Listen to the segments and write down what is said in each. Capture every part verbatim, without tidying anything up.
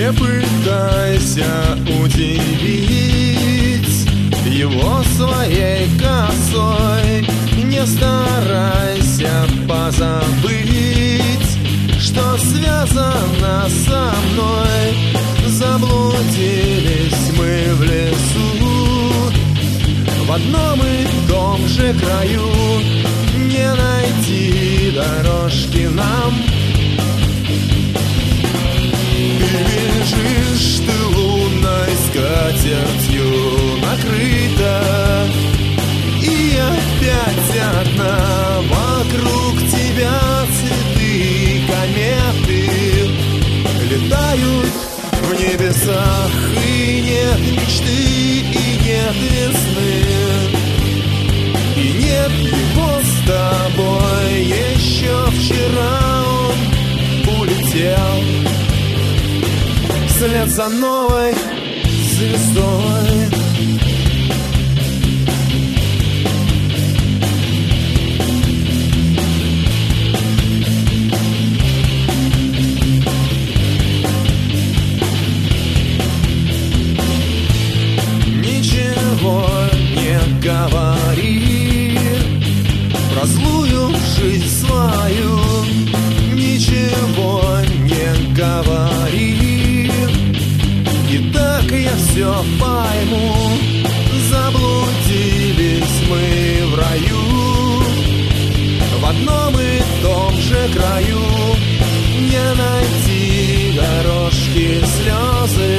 Не пытайся удивить его своей косой, не старайся позабыть, что связано со мной. Заблудились мы в лесу, в одном и том же краю, не найти дорожки нам. Ты лежишь, ты лунной скатертью накрыта, и опять одна вокруг тебя цветы, кометы летают в небесах, и нет мечты, и нет весны, и нет его с тобой. Еще вчера он улетел вслед за новой звездой. Говори про злую жизнь свою, ничего не говори, и так я все пойму. Заблудились мы в раю, в одном и том же краю, не найти дорожки слезы.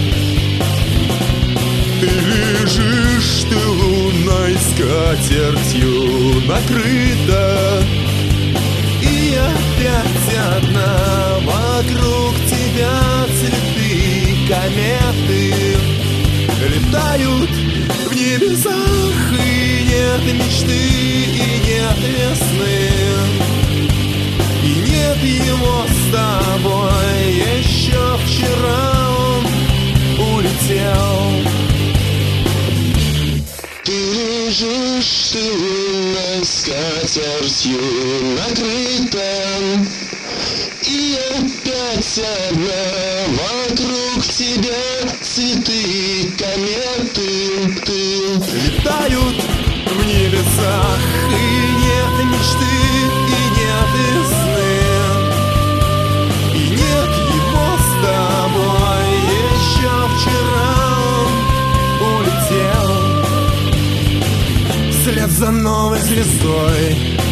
Ты лежишь, ты лунной скатертью накрыта, и опять одна вокруг тебя цветы, кометы летают в небесах, и нет мечты, и нет весны, и нет его с тобой. Еще вчера он улетел. Ты лежишь, ты лунной скатертью накрыта, и опять одна вокруг тебя цветы, кометы ты летают в небесах, и нет мечты, и нет весны, и нет его с тобой. Еще вчера он улетел вслед за новой звездой.